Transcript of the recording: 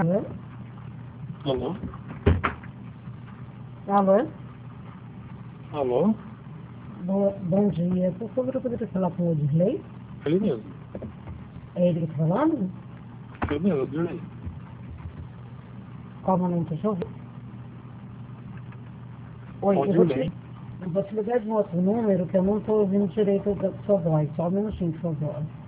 Alô? Alô? Alô? Alô? Bom dia. Por favor, eu poderia falar com o Dirley? Ele mesmo. É ele que está falando? Eu mesmo, Dirley. Qual o nome do seu? Oi, Ó, eu Dirley. vou te ligar de um outro número que eu não estou ouvindo direito da sua voz. Só um minutinho, por favor.